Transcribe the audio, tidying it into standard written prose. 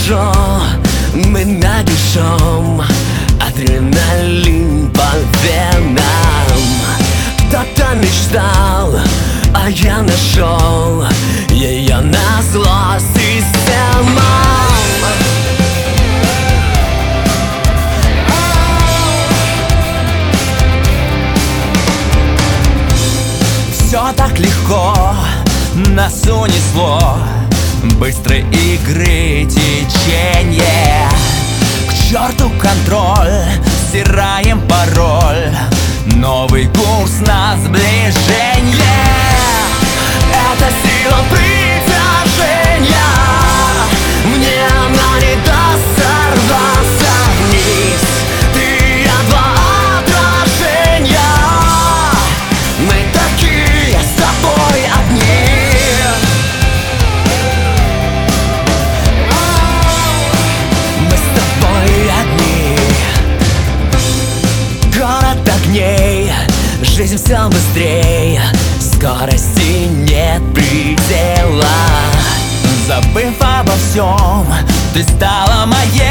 хорошо, мы нагишом, адреналин по венам. Кто-то мечтал, а я нашел ее назло системам. Все так легко нас унесло, быстрой игры течение. К черту контроль, стираем пароль, новый курс на сближение. Это сила притяжения, мне она не даст сорваться вниз. Ты я два отражения, мы такие с тобой одни. Мы с тобой одни. Город огней, жизнь все быстрее, скорости нет предела. Забыв обо всем, ты стала моей.